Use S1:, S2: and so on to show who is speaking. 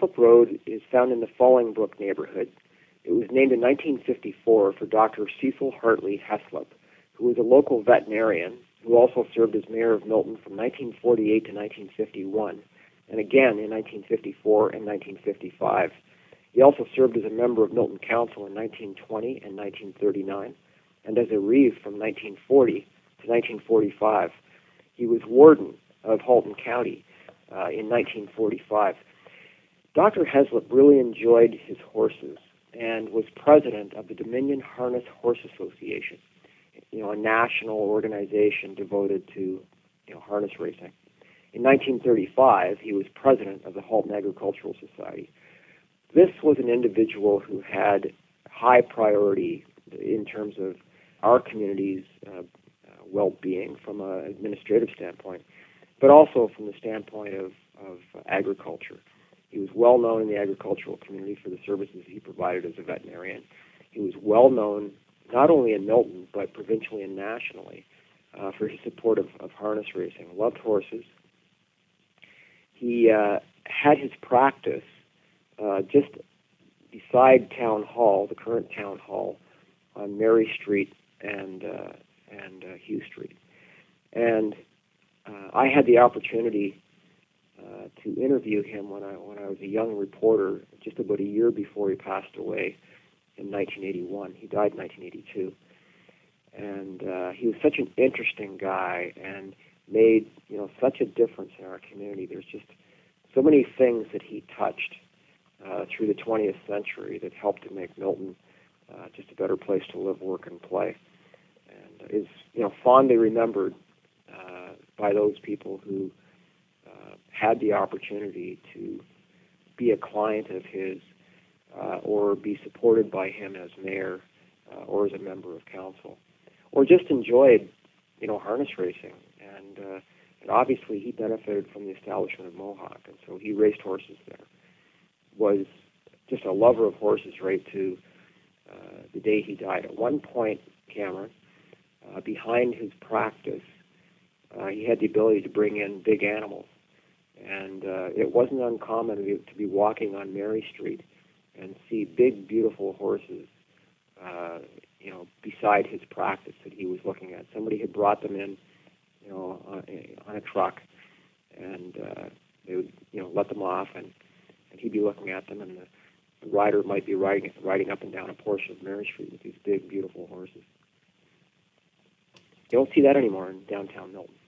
S1: Heslop Road is found in the Fallingbrook neighborhood. It was named in 1954 for Dr. Cecil Hartley Heslop, who was a local veterinarian who also served as mayor of Milton from 1948 to 1951, and again in 1954 and 1955. He also served as a member of Milton Council in 1920 and 1939, and as a reeve from 1940 to 1945. He was warden of Halton County in 1945. Dr. Heslop really enjoyed his horses and was president of the Dominion Harness Horse Association, a national organization devoted to harness racing. In 1935, he was president of the Halton Agricultural Society. This was an individual who had high priority in terms of our community's well-being from an administrative standpoint, but also from the standpoint of agriculture. He was well known in the agricultural community for the services he provided as a veterinarian. He was well known not only in Milton, but provincially and nationally for his support of harness racing. Loved horses. He had his practice just beside Town Hall, the current Town Hall, on Mary Street and Hugh Street. And I had the opportunity to interview him when I was a young reporter, just about a year before he passed away in 1981. He died in 1982. And he was such an interesting guy and made such a difference in our community. There's just so many things that he touched through the 20th century that helped to make Milton just a better place to live, work, and play. And is fondly remembered by those people who had the opportunity to be a client of his or be supported by him as mayor or as a member of council, or just enjoyed harness racing. And obviously he benefited from the establishment of Mohawk, and so he raced horses there. Was just a lover of horses right to the day he died. At one point, Cameron, behind his practice, he had the ability to bring in big animals. And it wasn't uncommon to be walking on Mary Street and see big, beautiful horses, beside his practice that he was looking at. Somebody had brought them in, on a truck, and they would, let them off, and he'd be looking at them, and the rider might be riding up and down a portion of Mary Street with these big, beautiful horses. You don't see that anymore in downtown Milton.